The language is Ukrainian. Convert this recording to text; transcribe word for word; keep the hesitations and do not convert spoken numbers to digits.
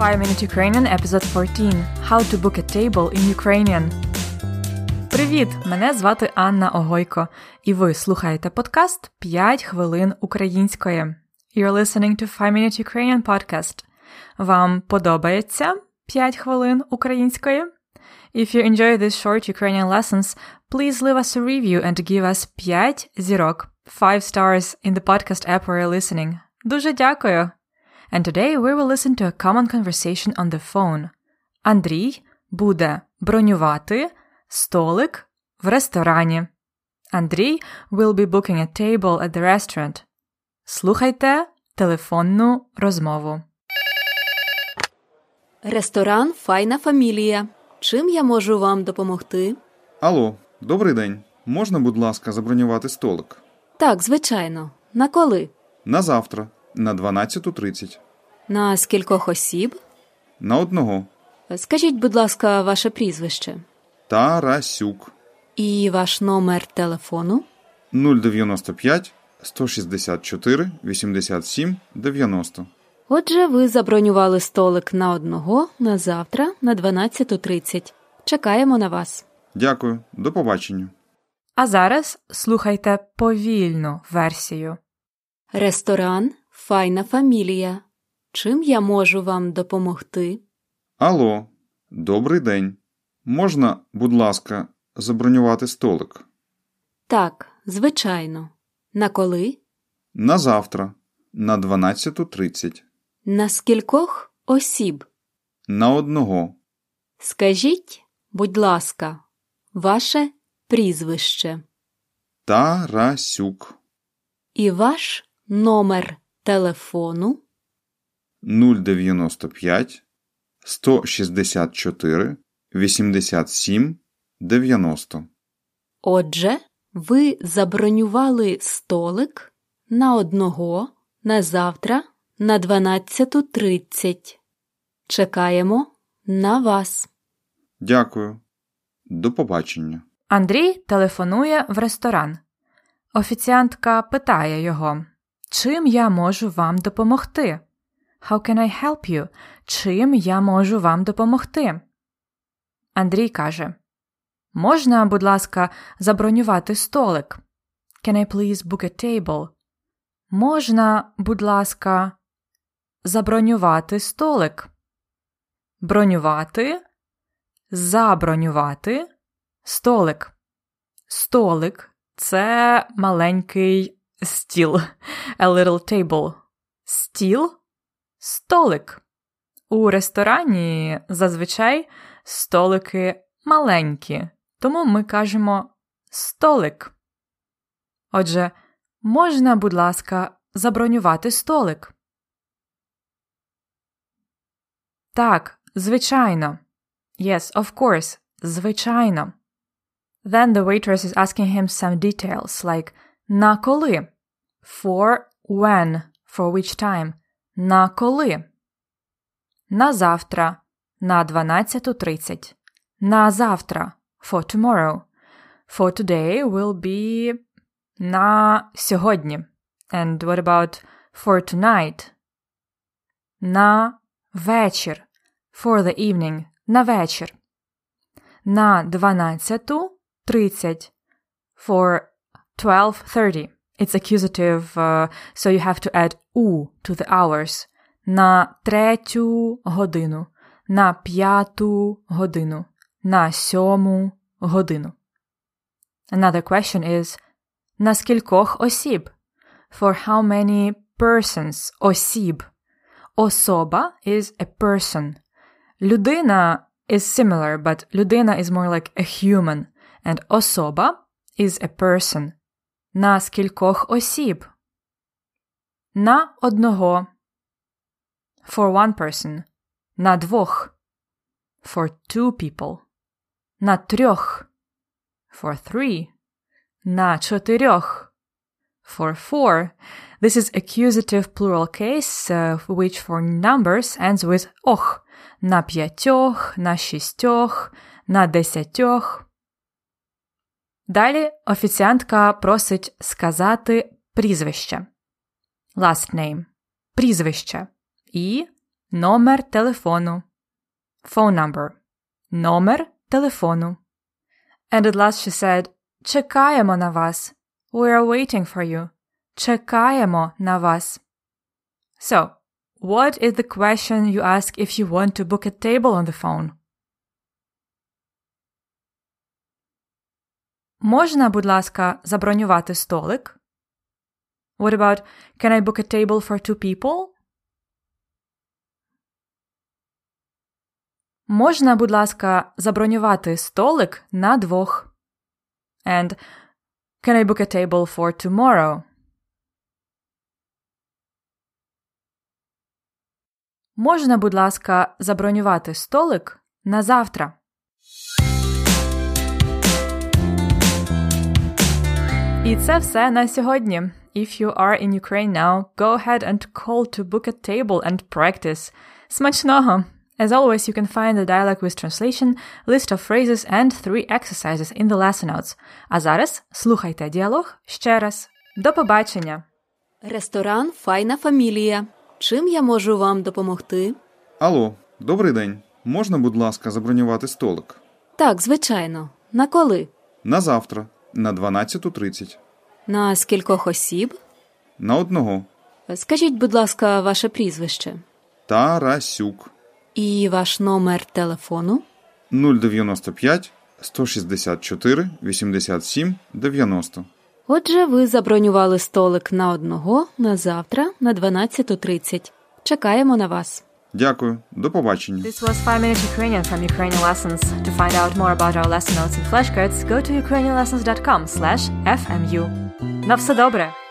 five minute Ukrainian episode fourteen. How to book a table in Ukrainian. Привіт! Мене звати Анна Огойко, і ви слухаєте подкаст п'ять хвилин української. You're listening to five minute Ukrainian podcast. Вам подобається п'ять хвилин української? If you enjoy these short Ukrainian lessons, please leave us a review and give us п'ять зірок, five stars in the podcast app where you're listening. Дуже дякую! And today we will listen to a common conversation on the phone. Андрій буде бронювати столик в ресторані. Андрій will be booking a table at the restaurant. Слухайте телефонну розмову. Ресторан «Файна фамілія». Чим я можу вам допомогти? Алло, добрий день. Можна, будь ласка, забронювати столик? Так, звичайно. На коли? На завтра, на дванадцяту тридцять. На скількох осіб? На одного. Скажіть, будь ласка, ваше прізвище. Тарасюк. І ваш номер телефону? нуль дев'яносто п'ять сто шістдесят чотири вісімдесят сім дев'яносто. Отже, ви забронювали столик на одного на завтра на дванадцяту тридцять. Чекаємо на вас. Дякую. До побачення. А зараз слухайте повільну версію. Ресторан «Файна фамілія». Чим я можу вам допомогти? Алло, добрий день. Можна, будь ласка, забронювати столик? Так, звичайно. На коли? На завтра, на дванадцяту тридцять. На скількох осіб? На одного. Скажіть, будь ласка, ваше прізвище. Тарасюк. І ваш номер телефону? нуль дев'яносто п'ять сто шістдесят чотири вісімдесят сім дев'яносто. Отже, ви забронювали столик на одного на завтра на дванадцяту тридцять. Чекаємо на вас. Дякую. До побачення. Андрій телефонує в ресторан. Офіціантка питає його: «Чим я можу вам допомогти?» How can I help you? Чим я можу вам допомогти? Андрій каже: «Можна, будь ласка, забронювати столик?» Can I please book a table? Можна, будь ласка, забронювати столик? Бронювати, забронювати, столик. Столик – це маленький стіл. A little table. Стіл – столик. У ресторані зазвичай столики маленькі, тому ми кажемо «столик». Отже, можна, будь ласка, забронювати столик? Так, звичайно. Yes, of course, звичайно. Then the waitress is asking him some details, like «на коли?» For when? For which time? На коли? На завтра. На дванадцяту тридцять. На завтра. For tomorrow. For today will be на сьогодні. And what about for tonight? На вечір. For the evening. На вечір. На дванадцяту тридцять. For twelve thirty. It's accusative, uh, so you have to add у to the hours. На третю годину. На п'яту годину. На сьому годину. Another question is на скількох осіб? For how many persons? Осіб. Особа is a person. Людина is similar, but людина is more like a human. And особа is a person. На скількох осіб? На одного. For one person. На двох. For two people. На трьох. For three. На чотирьох. For four. This is accusative plural case, uh, which for numbers ends with ох. На п'ятьох, на шістьох, на десятьох. Далі офіціантка просить сказати прізвище. Last name. Прізвище. І Номер телефону. Phone number. Номер телефону. And at last she said, чекаємо на вас. We are waiting for you. Чекаємо на вас. So, what is the question you ask if you want to book a table on the phone? Можна, будь ласка, забронювати столик? What about, can I book a table for two people? Можна, будь ласка, забронювати столик на двох? And, can I book a table for tomorrow? Можна, будь ласка, забронювати столик на завтра? І це все на сьогодні. If you are in Ukraine now, go ahead and call to book a table and practice. Смачного! As always, you can find the dialogue with translation, list of phrases and three exercises in the lesson notes. А зараз слухайте діалог ще раз. До побачення! Ресторан «Файна фамілія». Чим я можу вам допомогти? Алло, добрий день. Можна, будь ласка, забронювати столик? Так, звичайно. На коли? На завтра, на дванадцяту тридцять. На скількох осіб? На одного. Скажіть, будь ласка, ваше прізвище. Тарасюк. І ваш номер телефону? нуль дев'яносто п'ять сто шістдесят чотири вісімдесят сім дев'яносто. Отже, ви забронювали столик на одного на завтра на дванадцяту тридцять. Чекаємо на вас. Дякую. До побачення. This was five minutes Ukrainian from Ukrainian Lessons. To find out more about our lesson notes and flashcards, go to ukrainian lessons dot com slash f m u. На все добре!